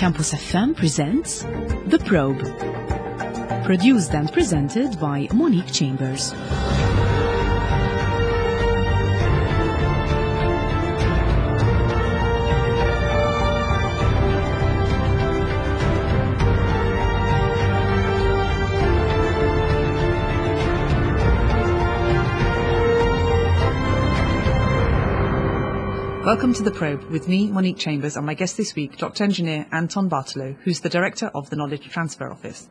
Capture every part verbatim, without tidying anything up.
Campus F M presents The Probe, produced and presented by Monique Chambers. Welcome to The Probe with me, Monique Chambers, and my guest this week, Doctor Engineer Anton Bartolo, who's the Director of the Knowledge Transfer Office.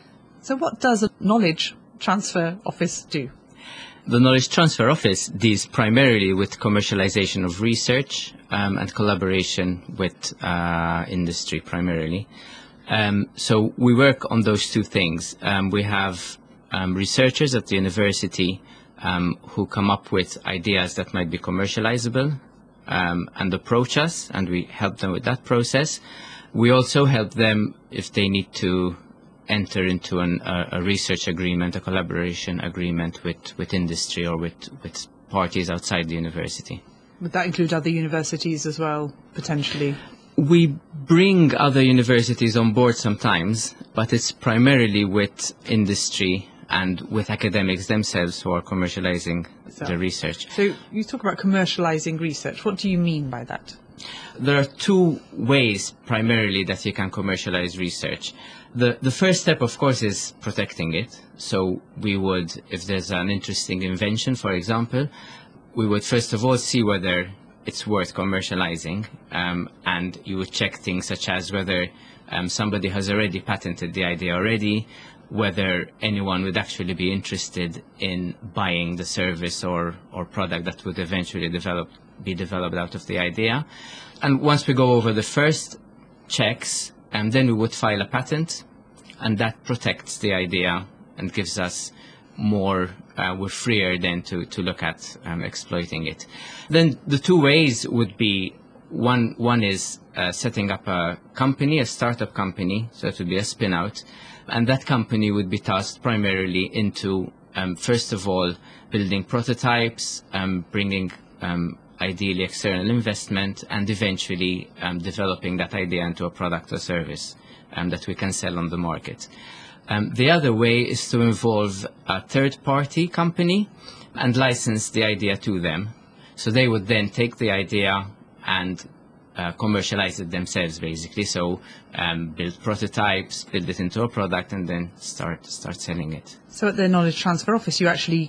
So what does a Knowledge Transfer Office do? The Knowledge Transfer Office deals primarily with commercialization of research um, and collaboration with uh, industry primarily. Um, so we work on those two things. Um, we have um, researchers at the university um, who come up with ideas that might be commercializable Um, and approach us, and we help them with that process. We also help them if they need to enter into an, a, a research agreement, a collaboration agreement with, with industry or with, with parties outside the university. Would that include other universities as well, potentially? We bring other universities on board sometimes, but it's primarily with industry and with academics themselves who are commercializing so, the research. So you talk about commercializing research. What do you mean by that? There are two ways primarily that you can commercialize research. The, the first step, of course, is protecting it. So we would, if there's an interesting invention, for example, we would first of all see whether it's worth commercializing. Um, and you would check things such as whether um, somebody has already patented the idea already, whether anyone would actually be interested in buying the service or, or product that would eventually develop, be developed out of the idea. And once we go over the first checks, and then we would file a patent, and that protects the idea and gives us more, uh, we're freer then to, to look at um, exploiting it. Then the two ways would be, one, one is uh, setting up a company, a startup company, so it would be a spin-out. And that company would be tasked primarily into, um, first of all, building prototypes, um, bringing um, ideally external investment, and eventually um, developing that idea into a product or service um, that we can sell on the market. Um, the other way is to involve a third-party company and license the idea to them. So they would then take the idea and Uh, commercialize it themselves, basically. So um, build prototypes, build it into a product, and then start start selling it. So at the Knowledge Transfer Office, you actually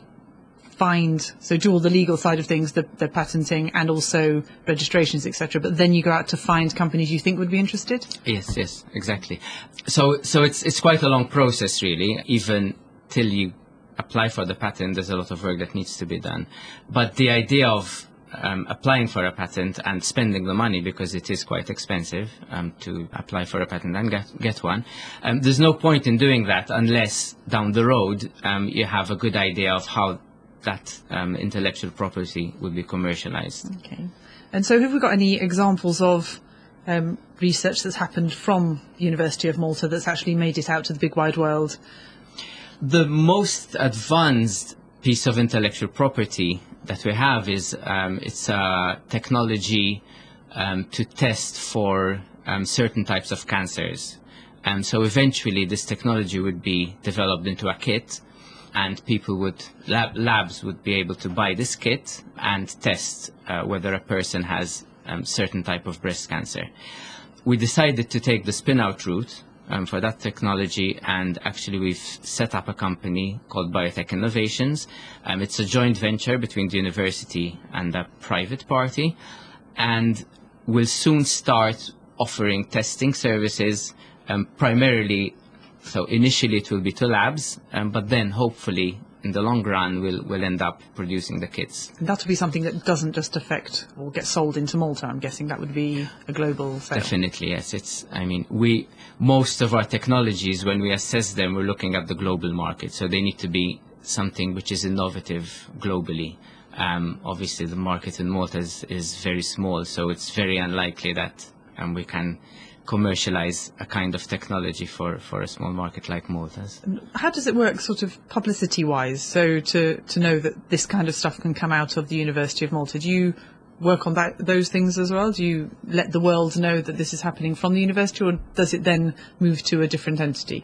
find, so do all the legal side of things, the, the patenting and also registrations, et cetera. But then you go out to find companies you think would be interested? Yes, yes, exactly. So so it's it's quite a long process, really. Even till you apply for the patent, there's a lot of work that needs to be done. But the idea of Um, applying for a patent and spending the money, because it is quite expensive um, to apply for a patent and get, get one. Um, there's no point in doing that unless down the road um, you have a good idea of how that um, intellectual property would be commercialized. Okay. And so have we got any examples of um, research that's happened from the University of Malta that's actually made it out to the big wide world? The most advanced piece of intellectual property that we have is um, it's a technology um, to test for um, certain types of cancers. And so eventually this technology would be developed into a kit, and people would, lab, labs would be able to buy this kit and test uh, whether a person has um, certain type of breast cancer. We decided to take the spin-out route Um, for that technology, and actually we've set up a company called Biotech Innovations. Um, it's a joint venture between the university and a private party, and we'll soon start offering testing services, um, primarily, so initially it will be to labs, um, but then hopefully in the long run we'll, we'll end up producing the kits. And that would be something that doesn't just affect or get sold into Malta. I'm guessing that would be a global sale. Definitely, yes. It's, I mean, we, most of our technologies, when we assess them, we're looking at the global market. So they need to be something which is innovative globally. Um, obviously, the market in Malta is, is very small, so it's very unlikely that um, we can commercialize a kind of technology for, for a small market like Malta's. How does it work sort of publicity-wise? So to, to know that this kind of stuff can come out of the University of Malta, do you work on that those things as well? Do you let the world know that this is happening from the university, or does it then move to a different entity?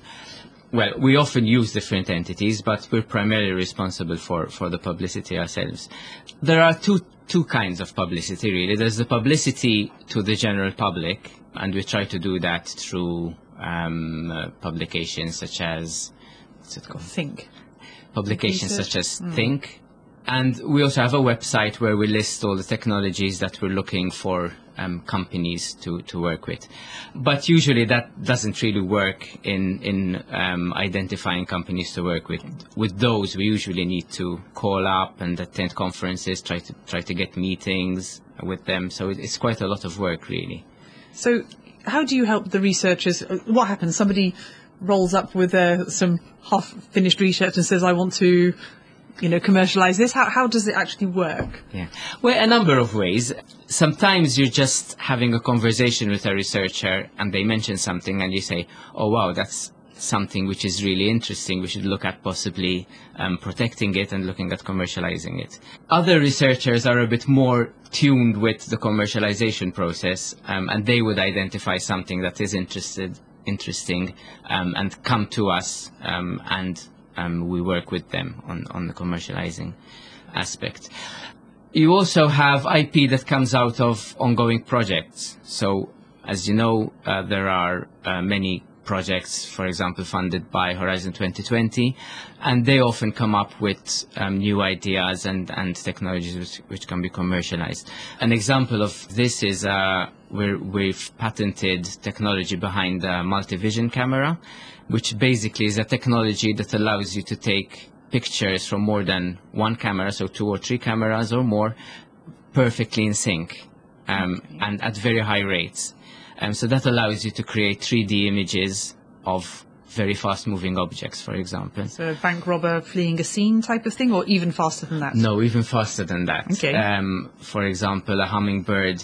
Well, we often use different entities, but we're primarily responsible for, for the publicity ourselves. There are two two kinds of publicity, really. There's the publicity to the general public, and we try to do that through um, uh, publications such as what's it called? Think. Publications Research. such as Mm. Think. And we also have a website where we list all the technologies that we're looking for um, companies to, to work with. But usually that doesn't really work in, in um, identifying companies to work with. With those, we usually need to call up and attend conferences, try to try to get meetings with them. So it, it's quite a lot of work, really. So how do you help the researchers? What happens? Somebody rolls up with uh, some half-finished research and says, I want to, you know, commercialize this. How, how does it actually work? Yeah. Well, a number of ways. Sometimes you're just having a conversation with a researcher and they mention something and you say, oh, wow, that's something which is really interesting. We should look at possibly um, protecting it and looking at commercializing it. Other researchers are a bit more tuned with the commercialization process, um, and they would identify something that is interested, interesting um, and come to us, um, and um, we work with them on, on the commercializing aspect. You also have I P that comes out of ongoing projects. So, as you know, uh, there are uh, many projects, for example, funded by Horizon twenty twenty, and they often come up with um, new ideas and, and technologies which, which can be commercialized. An example of this is uh, where we've patented technology behind the multi-vision camera, which basically is a technology that allows you to take pictures from more than one camera, so two or three cameras or more, perfectly in sync, um, okay. and at very high rates. Um, so that allows you to create three D images of very fast-moving objects, for example. So a bank robber fleeing a scene type of thing, or even faster than that? No, even faster than that. Okay. Um, for example, a hummingbird,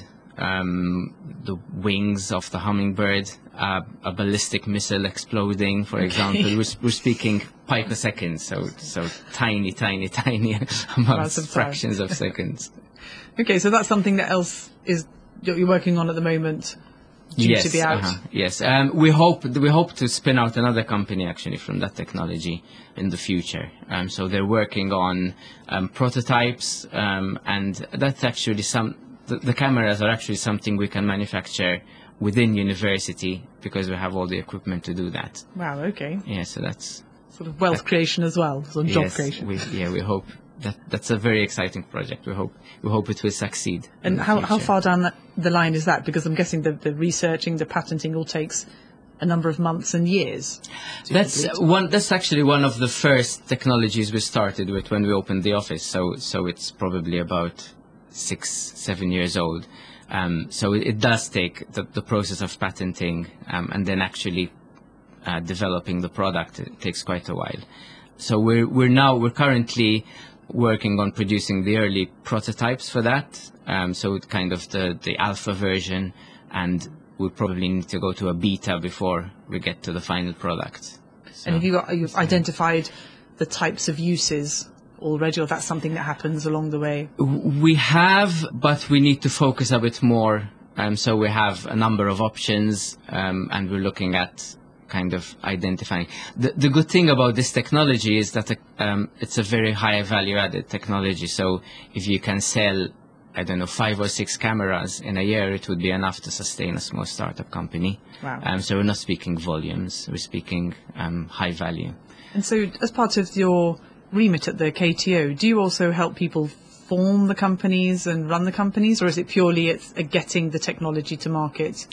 um, the wings of the hummingbird, uh, a ballistic missile exploding, for okay. example. We're, we're speaking picoseconds, so so tiny, tiny, tiny amounts, of fractions of seconds. Okay, so that's something that else is you're working on at the moment. Due yes, to be out. Uh-huh, yes. Um, we hope we hope to spin out another company actually from that technology in the future. Um, so they're working on um, prototypes, um, and that's actually some. The, the cameras are actually something we can manufacture within university because we have all the equipment to do that. Wow. Okay. Yeah. So that's sort of wealth that, creation as well, sort of job yes, creation. We, yeah, we hope. That, that's a very exciting project. We hope we hope it will succeed. And how, how far down that, the line is that? Because I'm guessing the, the researching, the patenting all takes a number of months and years. That's complete. one. That's actually one of the first technologies we started with when we opened the office. So so it's probably about six, seven years old. Um, so it, it does take the, the process of patenting um, and then actually uh, developing the product. It takes quite a while. So we're we're now we're currently working on producing the early prototypes for that, um, so it's kind of the, the alpha version, and we'll probably need to go to a beta before we get to the final product. So, and have you got, you've identified the types of uses already, or that's something that happens along the way? We have, but we need to focus a bit more. Um, so we have a number of options, um, and we're looking at kind of identifying. The, the good thing about this technology is that um, it's a very high value added technology. So if you can sell, I don't know, five or six cameras in a year, it would be enough to sustain a small startup company. Wow. Um, so we're not speaking volumes, we're speaking um, high value. And so as part of your remit at the K T O, do you also help people form the companies and run the companies, or is it purely it's uh, getting the technology to market?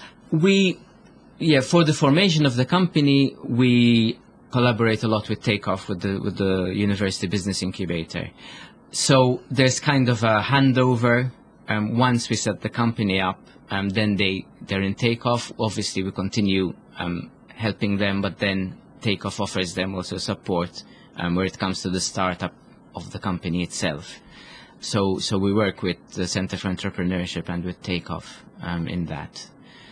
We Yeah, for the formation of the company, we collaborate a lot with Takeoff, with the with the University Business Incubator. So there's kind of a handover. Um, once we set the company up, um, then they they're in Takeoff. Obviously, we continue um, helping them, but then Takeoff offers them also support um, where it comes to the startup of the company itself. So so we work with the Center for Entrepreneurship and with Takeoff um, in that.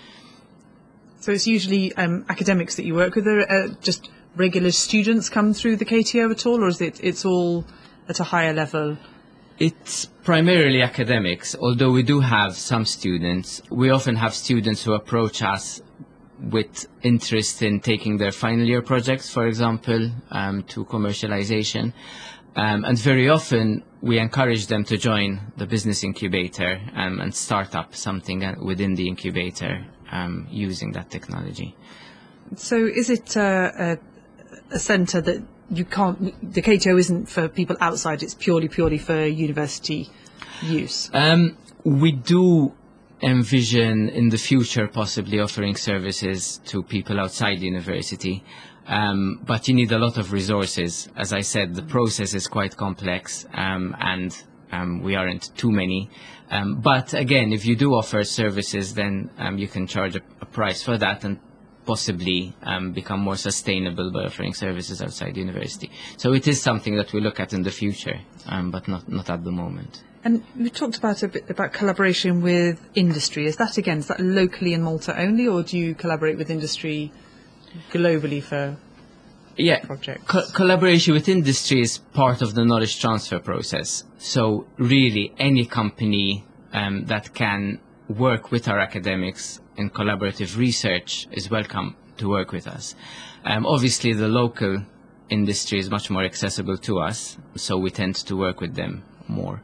So it's usually um, academics that you work with. Are uh, just regular students come through the K T O at all, or is it it's all at a higher level? It's primarily academics, although we do have some students. We often have students who approach us with interest in taking their final year projects, for example, um, to commercialization. Um, and very often we encourage them to join the business incubator um, and start up something within the incubator um, using that technology. So is it uh, a, a centre that you can't, the K T O isn't for people outside, it's purely, purely for university use? Um, we do envision in the future possibly offering services to people outside the university, um, but you need a lot of resources. As I said, the process is quite complex um, and um, we aren't too many. Um, but again, if you do offer services, then um, you can charge a, a price for that and possibly um, become more sustainable by offering services outside the university. So it is something that we look at in the future, um, but not, not at the moment. And you talked about a bit about collaboration with industry. Is that, again, is that locally in Malta only, or do you collaborate with industry globally for yeah, projects? Co- collaboration with industry is part of the knowledge transfer process. So really any company um, that can work with our academics in collaborative research is welcome to work with us. Um, obviously, the local industry is much more accessible to us, so we tend to work with them more.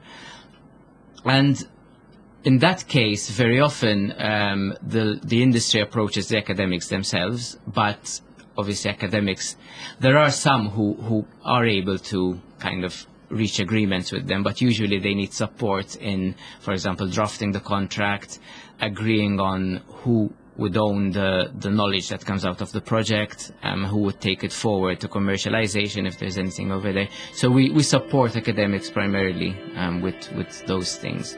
And in that case, very often um, the, the industry approaches the academics themselves, but obviously academics, there are some who, who are able to kind of reach agreements with them, but usually they need support in, for example, drafting the contract, agreeing on who would own the, the knowledge that comes out of the project, um, who would take it forward to commercialization if there's anything over there. So we, we support academics primarily um, with, with those things.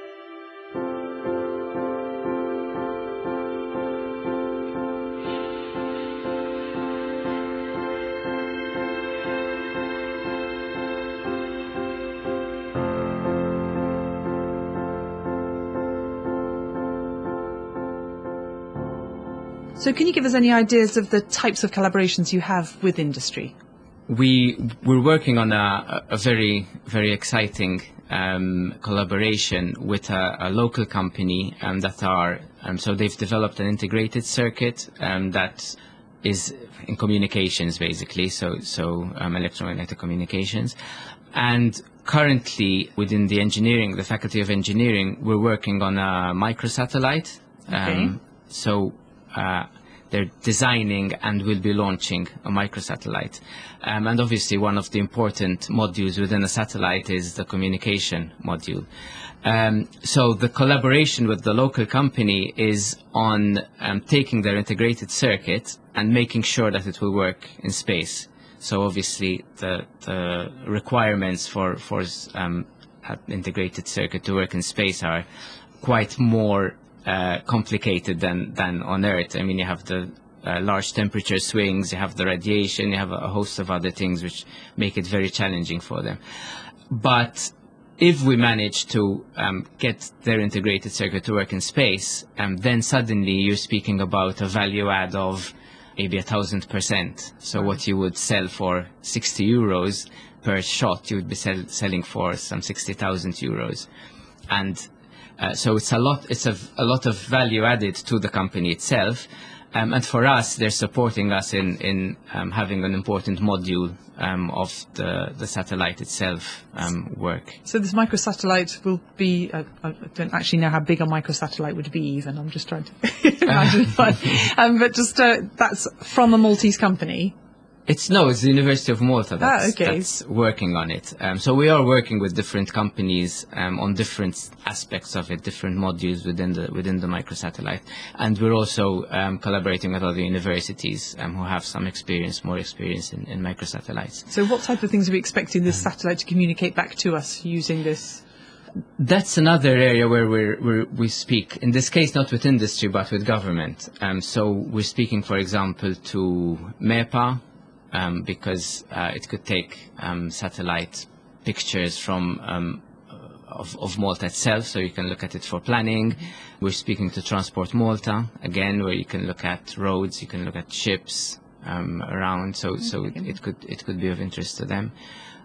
So can you give us any ideas of the types of collaborations you have with industry? We, we're working on a, a very, very exciting um, collaboration with a, a local company um, that are, um, so they've developed an integrated circuit um, that is in communications basically, so, so um, electromagnetic communications. And currently within the engineering, the Faculty of Engineering, we're working on a microsatellite. Um, Okay. So Uh, they're designing and will be launching a microsatellite. Um, and obviously one of the important modules within a satellite is the communication module. Um, so the collaboration with the local company is on um, taking their integrated circuit and making sure that it will work in space. So obviously the, the requirements for, for um, an integrated circuit to work in space are quite more Uh, complicated than, than on Earth. I mean, you have the uh, large temperature swings, you have the radiation, you have a, a host of other things which make it very challenging for them. But if we manage to um, get their integrated circuit to work in space, um, then suddenly you're speaking about a value add of maybe a thousand percent. So Right. what you would sell for sixty euros per shot, you would be sell- selling for some sixty thousand euros. And Uh, so it's a lot, it's a, a lot of value added to the company itself. Um, and for us, they're supporting us in, in um, having an important module um, of the, the satellite itself um, work. So this microsatellite will be, uh, I don't actually know how big a microsatellite would be even, I'm just trying to imagine, but, um, but just uh, that's from a Maltese company. It's no, it's the University of Malta that's, Ah, okay. that's working on it. Um, so we are working with different companies um, on different aspects of it, different modules within the within the microsatellite, and we're also um, collaborating with other universities um, who have some experience, more experience in, in microsatellites. So what type of things are we expecting this satellite to communicate back to us using this? That's another area where we're, we're, we speak, in this case not with industry but with government. Um, so we're speaking, for example, to MEPA, Um, because uh, it could take um, satellite pictures from um, of, of Malta itself, so you can look at it for planning. Mm-hmm. We're speaking to Transport Malta, again, where you can look at roads, you can look at ships um, around, so, so it, it could it could be of interest to them.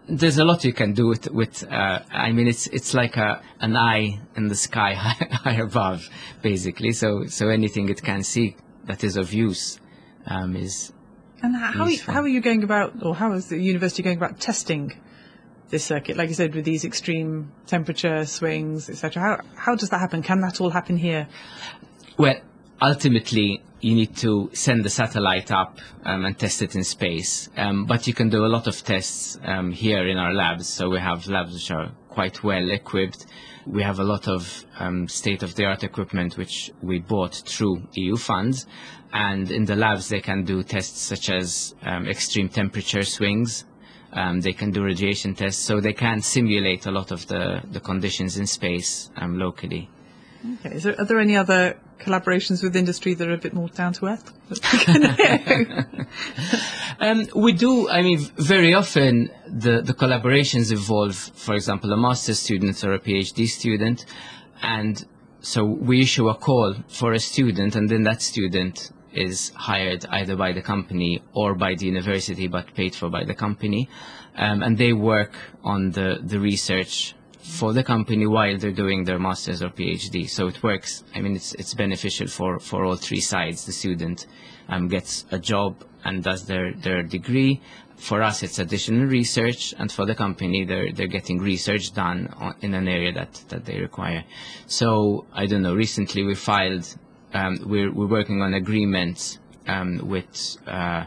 there's a lot you can do with, with uh, I mean, it's it's like a an eye in the sky high, high above, basically. So so anything it can see that is of use um, is. And how are you, how are you going about, or how is the university going about testing this circuit? Like you said, with these extreme temperature swings, et cetera. How how does that happen? Can that all happen here? Well, ultimately, you need to send the satellite up um, and test it in space. Um, but you can do a lot of tests um, here in our labs. So we have labs which are quite well equipped. We have a lot of um, state-of-the-art equipment which we bought through E U funds. And in the labs, they can do tests such as um, extreme temperature swings. Um, they can do radiation tests. So they can simulate a lot of the, the conditions in space um, locally. Okay. Is there, are there any other collaborations with industry that are a bit more down to earth? um, we do, I mean, very often the, the collaborations involve, for example, a master's student or a PhD student. And so we issue a call for a student, and then that student is hired either by the company or by the university, but paid for by the company. Um, and they work on the, the research for the company while they're doing their master's or PhD. So it works. I mean, it's it's beneficial for, for all three sides. The student um, gets a job and does their, their degree. For us, it's additional research, and for the company, they're they're getting research done on, in an area that, that they require. So I don't know. Recently, we filed. Um, we're we're working on agreements um, with. Uh,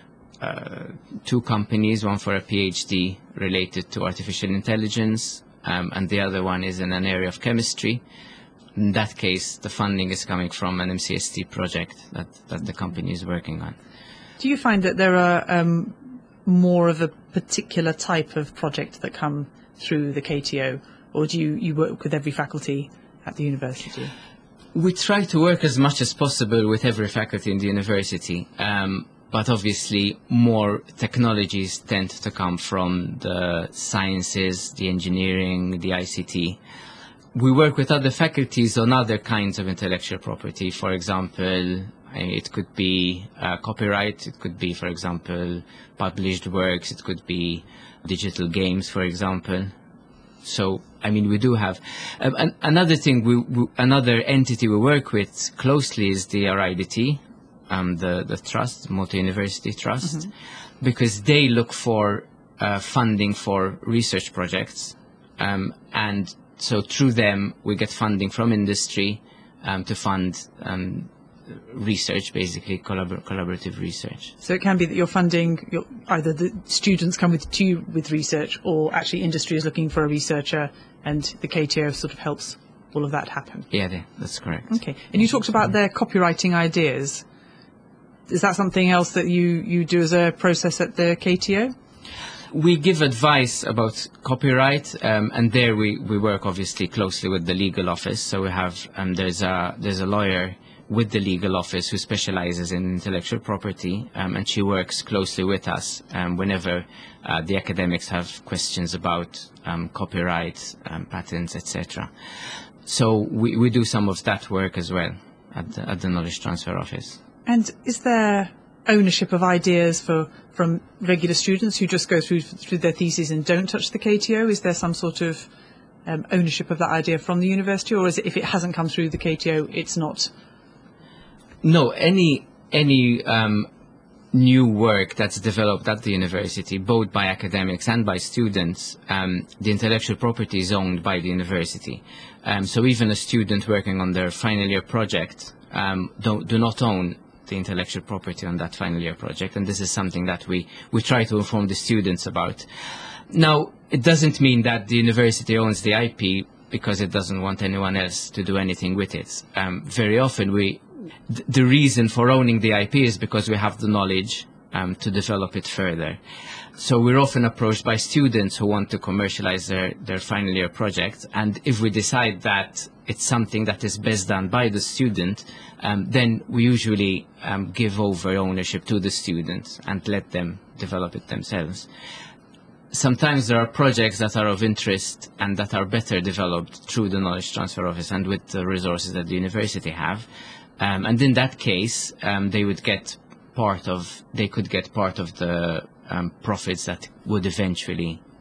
uh, two companies, one for a PhD related to artificial intelligence, Um, and the other one is in an area of chemistry. In that case, the funding is coming from an M C S T project that, that the company is working on. Do you find that there are um, more of a particular type of project that come through the K T O, or do you, you work with every faculty at the university? We try to work as much as possible with every faculty in the university. Um, But obviously, more technologies tend to come from the sciences, the engineering, the I C T. We work with other faculties on other kinds of intellectual property. For example, it could be uh, copyright. It could be, for example, published works. It could be digital games, for example. So, I mean, we do have um, an, another thing. We, we, another entity we work with closely is the R I D T. Um, the, the trust, Multi-University Trust, mm-hmm. because they look for uh, funding for research projects. Um, and so through them, we get funding from industry um, to fund um, research, basically collabor- collaborative research. So it can be that you're funding, you're, either the students come with, to you with research, or actually industry is looking for a researcher, and the K T O sort of helps all of that happen. Yeah, that's correct. Okay. And you talked about their copywriting ideas. Is that something else that you, you do as a process at the K T O? We give advice about copyright, um, and there we, we work obviously closely with the legal office. So we have um, there's a there's a lawyer with the legal office who specializes in intellectual property, um, and she works closely with us um, whenever uh, the academics have questions about um, copyright, um, patents, et cetera. So we, we do some of that work as well at the, at the Knowledge Transfer Office. And is there ownership of ideas for from regular students who just go through through their theses and don't touch the K T O? Is there some sort of um, ownership of that idea from the university, or is it if it hasn't come through the K T O, it's not? No, any any um, new work that's developed at the university, both by academics and by students, um, the intellectual property is owned by the university. Um, so even a student working on their final year project um, don't, do not own the intellectual property on that final year project, and this is something that we, we try to inform the students about. Now, it doesn't mean that the university owns the I P because it doesn't want anyone else to do anything with it. Um, very often, we th the reason for owning the I P is because we have the knowledge um, to develop it further. So we're often approached by students who want to commercialize their, their final year project, and if we decide that it's something that is best done by the student, um, then we usually um, give over ownership to the student and let them develop it themselves. Sometimes there are projects that are of interest and that are better developed through the Knowledge Transfer Office and with the resources that the university have. Um, and in that case, um, they would get part of, they could get part of the um, profits that would eventually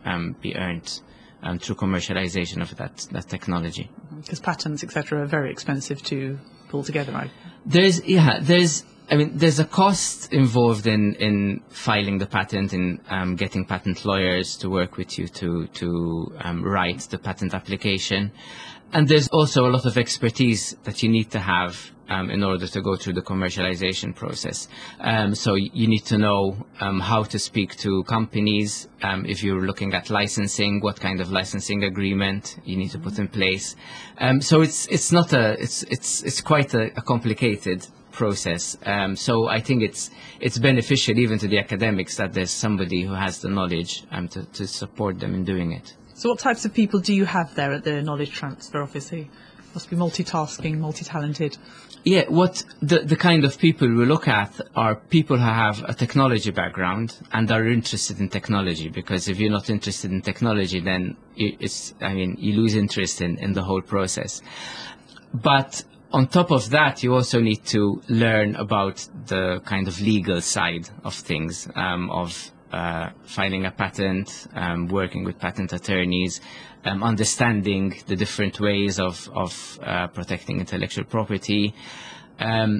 um, be earned um, through commercialization of that, that technology. Because patents, et cetera, are very expensive to pull together, right? There's, yeah, there's, I mean, there's a cost involved in, in filing the patent, in um, getting patent lawyers to work with you to, to um, write the patent application. And there's also a lot of expertise that you need to have um, in order to go through the commercialization process. Um, so you need to know um, how to speak to companies. Um, if you're looking at licensing, what kind of licensing agreement you need to put in place. Um, so it's it's not a it's it's it's quite a, a complicated process. Um, so I think it's it's beneficial even to the academics that there's somebody who has the knowledge um, to, to support them in doing it. So what types of people do you have there at the Knowledge Transfer Office? They must be multitasking, multi-talented. Yeah, what the, the kind of people we look at are people who have a technology background and are interested in technology, because if you're not interested in technology, then it's, I mean, you lose interest in, in the whole process. But on top of that, you also need to learn about the kind of legal side of things, um, of uh, filing a patent, um, working with patent attorneys, um, understanding the different ways of, of uh, protecting intellectual property. Um,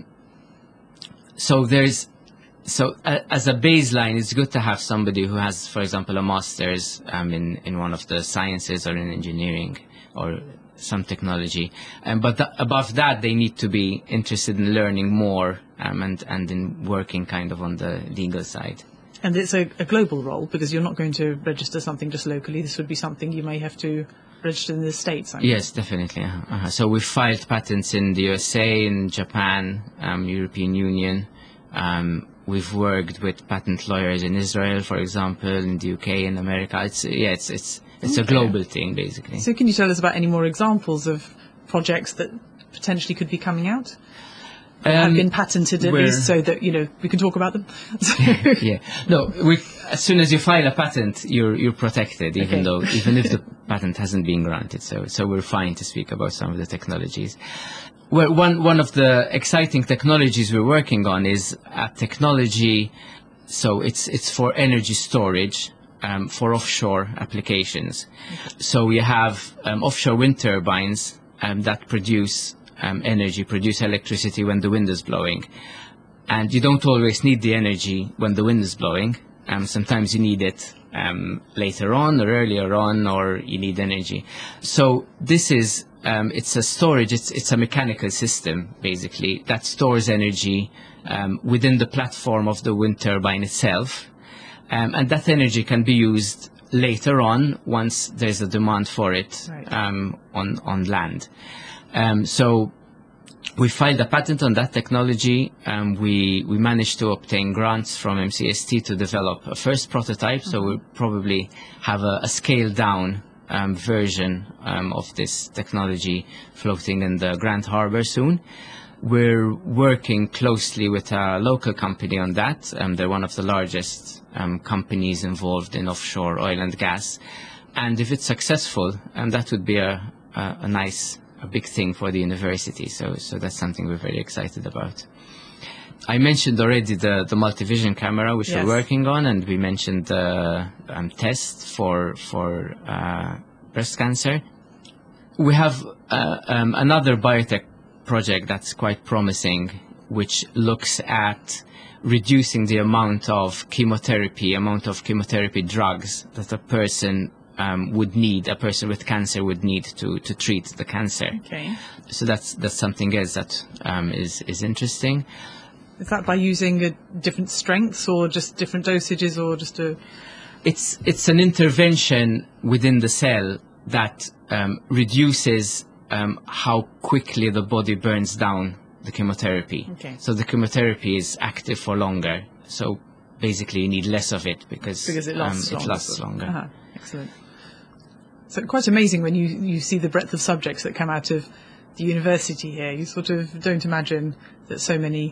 so there's, so uh, as a baseline, it's good to have somebody who has, for example, a master's um, in, in one of the sciences or in engineering or some technology. Um, but th above that, they need to be interested in learning more um, and, and in working kind of on the legal side. And it's a, a global role, because you're not going to register something just locally. This would be something you may have to register in the States. I mean. Yes, definitely. Uh-huh. So we've filed patents in the U S A, in Japan, um, European Union. Um, we've worked with patent lawyers in Israel, for example, in the U K, in America. It's, yeah, it's, it's, it's okay. a global thing, basically. So can you tell us about any more examples of projects that potentially could be coming out? Um, have been patented at least, so that, you know, we can talk about them. Yeah. No, we, as soon as you file a patent, you're you're protected, even okay. though even if the patent hasn't been granted. So so we're fine to speak about some of the technologies. Well, one one of the exciting technologies we're working on is a technology. So it's it's for energy storage um, for offshore applications. Okay. So we have um, offshore wind turbines um, that produce Um, energy, produce electricity when the wind is blowing. And you don't always need the energy when the wind is blowing. Um, sometimes you need it um, later on or earlier on, or you need energy. So this is, um, it's a storage, it's, it's a mechanical system, basically, that stores energy um, within the platform of the wind turbine itself. Um, and that energy can be used later on once there's a demand for it right. um, on, on land. Um, so we filed a patent on that technology. Um, we, we managed to obtain grants from M C S T to develop a first prototype. Mm-hmm. So we'll probably have a, a scaled down um, version um, of this technology floating in the Grand Harbor soon. We're working closely with a local company on that. Um, they're one of the largest um, companies involved in offshore oil and gas. And if it's successful, um, that would be a, a, a nice a big thing for the university, so so that's something we're very excited about. I mentioned already the the multivision camera which yes. we're working on, and we mentioned the um, test for for uh, breast cancer. We have uh, um, another biotech project that's quite promising, which looks at reducing the amount of chemotherapy, amount of chemotherapy drugs that a person Um, would need, a person with cancer would need to, to treat the cancer. Okay. So that's, that's something else that um, is, is interesting. Is that by using a different strengths or just different dosages or just a... It's, it's an intervention within the cell that um, reduces um, how quickly the body burns down the chemotherapy. Okay. So the chemotherapy is active for longer. So basically you need less of it because, because it lasts um, longer. It lasts longer. Uh-huh. Excellent. So quite amazing when you, you see the breadth of subjects that come out of the university here. You sort of don't imagine that so many,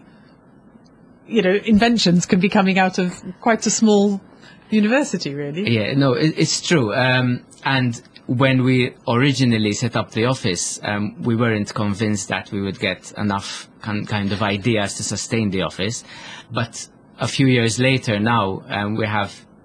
you know, inventions can be coming out of quite a small university, really. Yeah, no, it, it's true. Um, and when we originally set up the office, um, we weren't convinced that we would get enough con- kind of ideas to sustain the office. But a few years later now, um, we have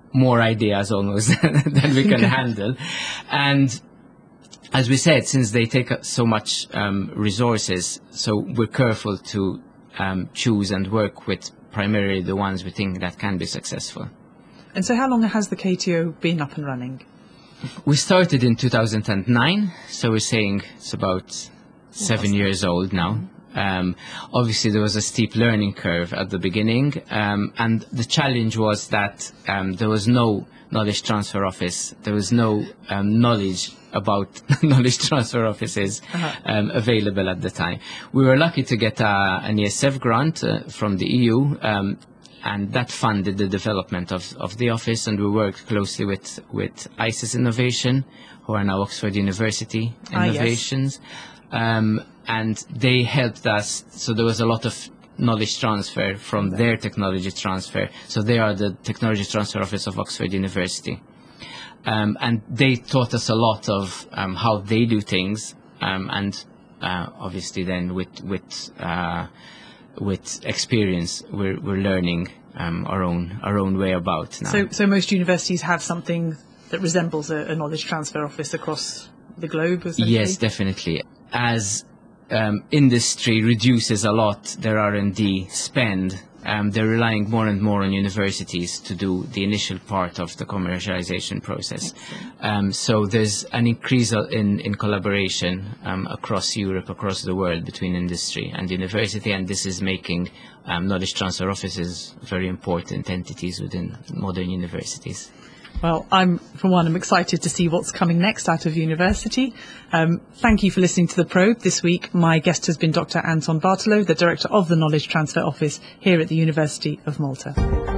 more ideas almost than we can handle. And as we said, since they take up so much um, resources, so we're careful to um, choose and work with primarily the ones we think that can be successful. And so how long has the K T O been up and running? We started in two thousand nine, so we're saying it's about seven years old now. Um, obviously, there was a steep learning curve at the beginning, um, and the challenge was that um, there was no knowledge transfer office. There was no um, knowledge about knowledge transfer offices uh-huh. um, available at the time. We were lucky to get a, an E S F grant uh, from the E U, um, and that funded the development of, of the office, and we worked closely with, with ICES Innovation, who are now Oxford University Innovations. Ah, yes. um, and they helped us, so there was a lot of knowledge transfer from their technology transfer. So they are the Technology Transfer Office of Oxford University. Um, and they taught us a lot of um, how they do things, um, and uh, obviously then with with uh, with experience, we're we're learning um, our own our own way about now. So, so most universities have something that resembles a, a knowledge transfer office across the globe, essentially? Yes, definitely. As um, industry reduces a lot their R and D spend, um, they're relying more and more on universities to do the initial part of the commercialization process. Um, so there's an increase in, in collaboration um, across Europe, across the world, between industry and university, and this is making um, knowledge transfer offices very important entities within modern universities. Well, I'm, for one, I'm excited to see what's coming next out of university. Um, thank you for listening to The Probe. This week, my guest has been Doctor Anton Bartolo, the Director of the Knowledge Transfer Office here at the University of Malta.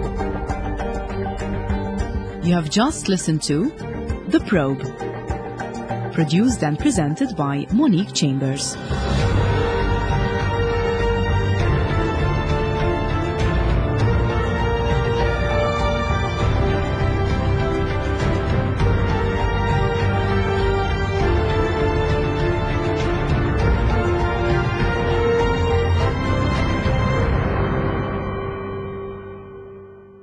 You have just listened to The Probe, produced and presented by Monique Chambers.